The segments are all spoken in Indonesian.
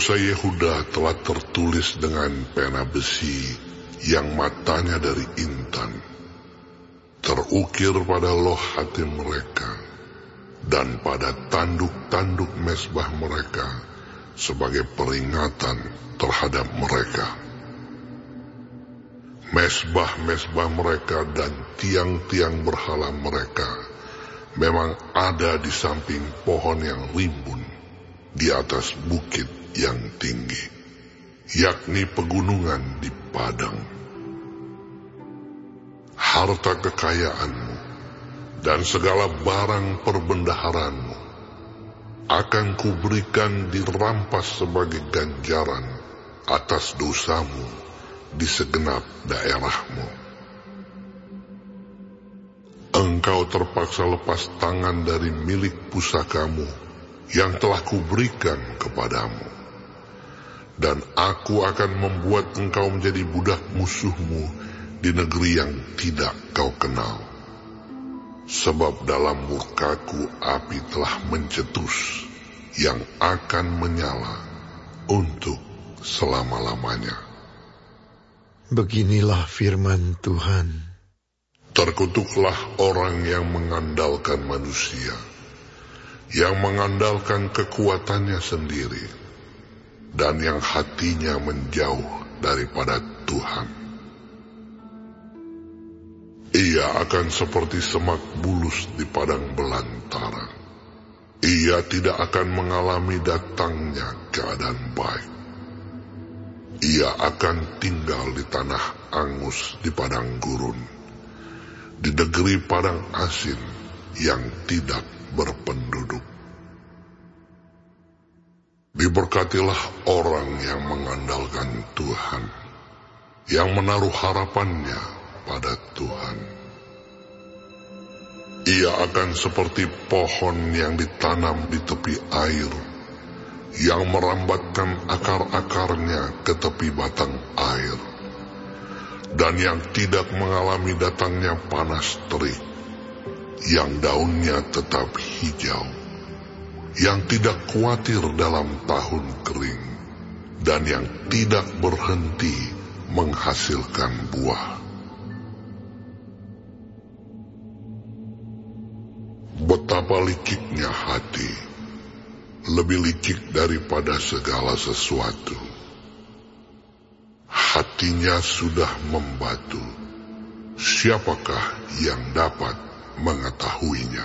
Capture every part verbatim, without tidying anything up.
Dosa Yehuda telah tertulis dengan pena besi yang matanya dari intan, terukir pada loh hati mereka dan pada tanduk-tanduk mezbah mereka sebagai peringatan terhadap mereka. Mezbah-mezbah mereka dan tiang-tiang berhala mereka memang ada di samping pohon yang rimbun di atas bukit yang tinggi, yakni pegunungan di padang. Harta kekayaanmu dan segala barang perbendaharanmu akan kuberikan dirampas sebagai ganjaran atas dosamu di segenap daerahmu. Engkau terpaksa lepas tangan dari milik pusakamu yang telah kuberikan kepadamu, dan aku akan membuat engkau menjadi budak musuhmu di negeri yang tidak kau kenal. Sebab dalam murkaku api telah mencetus yang akan menyala untuk selama-lamanya. Beginilah firman Tuhan. Terkutuklah orang yang mengandalkan manusia, yang mengandalkan kekuatannya sendiri, dan yang hatinya menjauh daripada Tuhan. Ia akan seperti semak bulus di padang belantara. Ia tidak akan mengalami datangnya keadaan baik. Ia akan tinggal di tanah angus di padang gurun, di negeri padang asin yang tidak berpenduduk. Diberkatilah orang yang mengandalkan Tuhan, yang menaruh harapannya pada Tuhan. Ia akan seperti pohon yang ditanam di tepi air, yang merambatkan akar-akarnya ke tepi batang air, dan yang tidak mengalami datangnya panas terik, yang daunnya tetap hijau, yang tidak khawatir dalam tahun kering, dan yang tidak berhenti menghasilkan buah. Betapa liciknya hati, lebih licik daripada segala sesuatu. Hatinya sudah membatu, siapakah yang dapat mengetahuinya?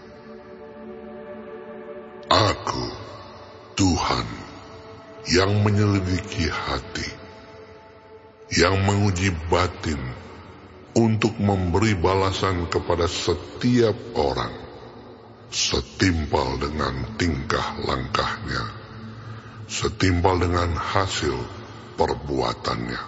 Aku, Tuhan, yang menyelidiki hati, yang menguji batin untuk memberi balasan kepada setiap orang setimpal dengan tingkah langkahnya, setimpal dengan hasil perbuatannya.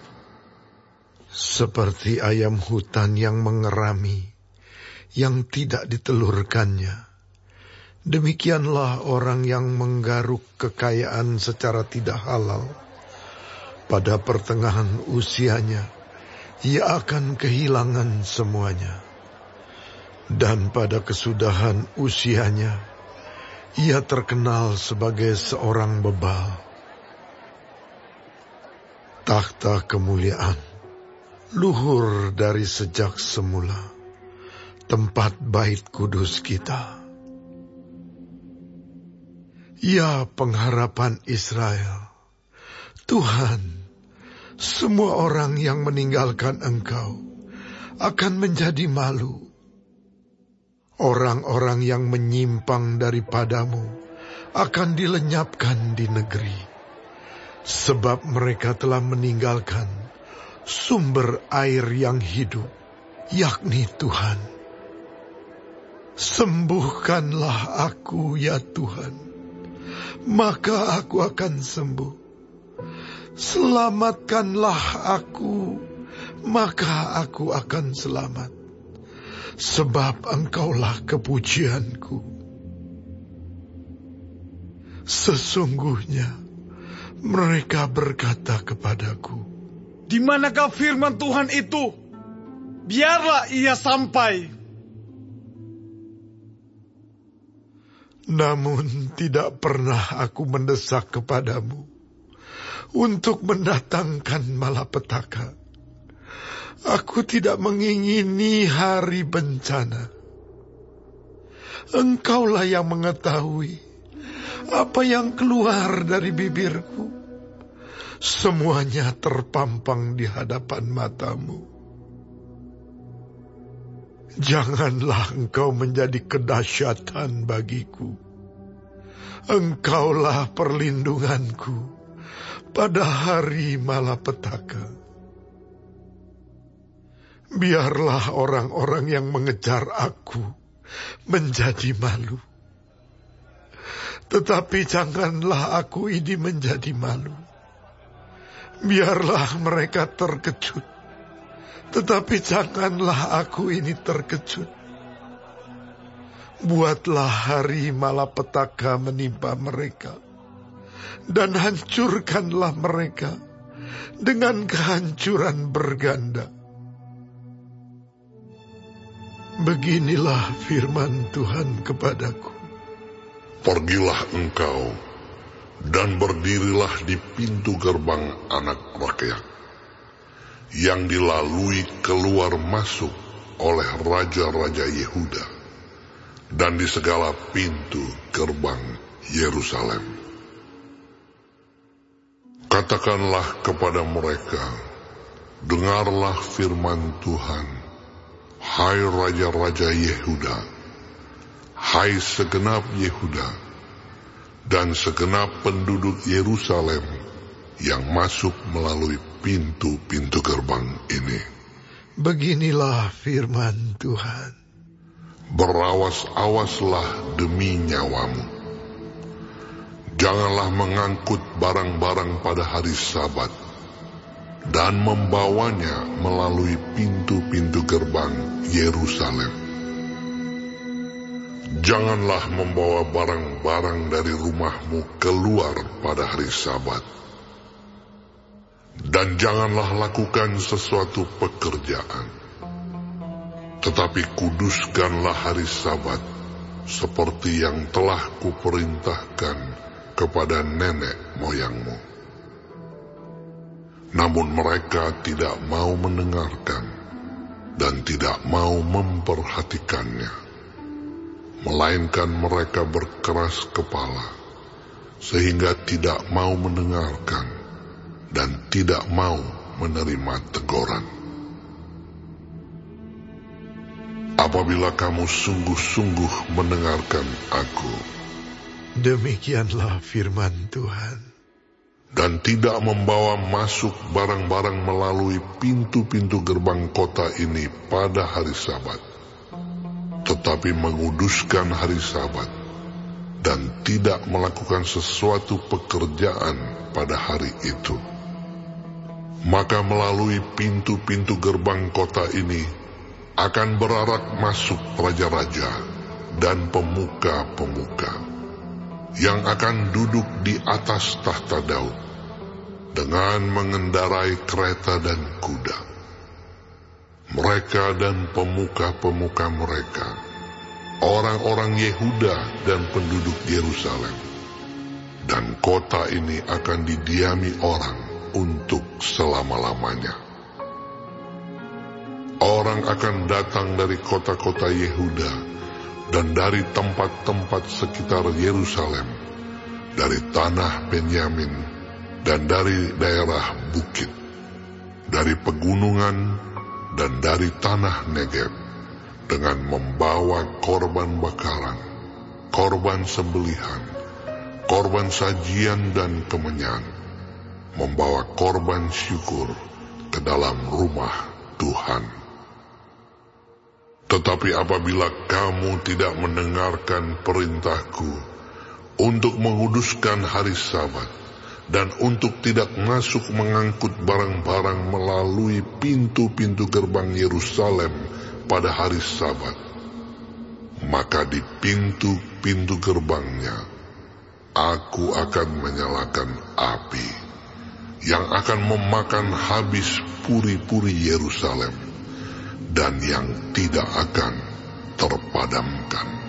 Seperti ayam hutan yang mengerami, yang tidak ditelurkannya, demikianlah orang yang menggaruk kekayaan secara tidak halal. Pada pertengahan usianya, ia akan kehilangan semuanya. Dan pada kesudahan usianya, ia terkenal sebagai seorang bebal. Takhta kemuliaan, luhur dari sejak semula, tempat bait kudus kita. Ya pengharapan Israel, Tuhan, semua orang yang meninggalkan Engkau akan menjadi malu. Orang-orang yang menyimpang daripadamu akan dilenyapkan di negeri, sebab mereka telah meninggalkan sumber air yang hidup, yakni Tuhan. Sembuhkanlah aku, ya Tuhan, maka aku akan sembuh. Selamatkanlah aku, maka aku akan selamat. Sebab Engkaulah kepujianku. Sesungguhnya mereka berkata kepadaku, di manakah firman Tuhan itu? Biarlah ia sampai. Namun tidak pernah aku mendesak kepadamu untuk mendatangkan malapetaka. Aku tidak mengingini hari bencana. Engkaulah yang mengetahui apa yang keluar dari bibirku. Semuanya terpampang di hadapan matamu. Janganlah engkau menjadi kedahsyatan bagiku. Engkaulah perlindunganku pada hari malapetaka. Biarlah orang-orang yang mengejar aku menjadi malu. Tetapi janganlah aku ini menjadi malu. Biarlah mereka terkejut. Tetapi janganlah aku ini terkejut. Buatlah hari malapetaka menimpa mereka, dan hancurkanlah mereka dengan kehancuran berganda. Beginilah firman Tuhan kepadaku. Pergilah engkau, dan berdirilah di pintu gerbang anak rakyat, yang dilalui keluar masuk oleh raja-raja Yehuda, dan di segala pintu gerbang Yerusalem. Katakanlah kepada mereka, dengarlah firman Tuhan, hai raja-raja Yehuda, hai segenap Yehuda, dan segenap penduduk Yerusalem yang masuk melalui pintu-pintu gerbang ini. Beginilah firman Tuhan. Berawas-awaslah demi nyawamu. Janganlah mengangkut barang-barang pada hari Sabat dan membawanya melalui pintu-pintu gerbang Yerusalem. Janganlah membawa barang-barang dari rumahmu keluar pada hari Sabat. Dan janganlah lakukan sesuatu pekerjaan. Tetapi kuduskanlah hari Sabat seperti yang telah kuperintahkan kepada nenek moyangmu. Namun mereka tidak mau mendengarkan dan tidak mau memperhatikannya. Melainkan mereka berkeras kepala, sehingga tidak mau mendengarkan dan tidak mau menerima teguran. Apabila kamu sungguh-sungguh mendengarkan aku, demikianlah firman Tuhan, dan tidak membawa masuk barang-barang melalui pintu-pintu gerbang kota ini pada hari Sabat, tetapi menguduskan hari Sabat dan tidak melakukan sesuatu pekerjaan pada hari itu, maka melalui pintu-pintu gerbang kota ini akan berarak masuk raja-raja dan pemuka-pemuka yang akan duduk di atas tahta Daud dengan mengendarai kereta dan kuda. Mereka dan pemuka-pemuka mereka, orang-orang Yehuda dan penduduk Yerusalem, dan kota ini akan didiami orang untuk selama-lamanya. Orang akan datang dari kota-kota Yehuda dan dari tempat-tempat sekitar Yerusalem, dari tanah Benyamin dan dari daerah bukit, dari pegunungan dan dari tanah Negeb, dengan membawa korban bakaran, korban sembelihan, korban sajian dan kemenyan, membawa korban syukur ke dalam rumah Tuhan. Tetapi apabila kamu tidak mendengarkan perintahku untuk menguduskan hari Sabat, dan untuk tidak masuk mengangkut barang-barang melalui pintu-pintu gerbang Yerusalem pada hari Sabat, maka di pintu-pintu gerbangnya aku akan menyalakan api yang akan memakan habis puri-puri Yerusalem dan yang tidak akan terpadamkan.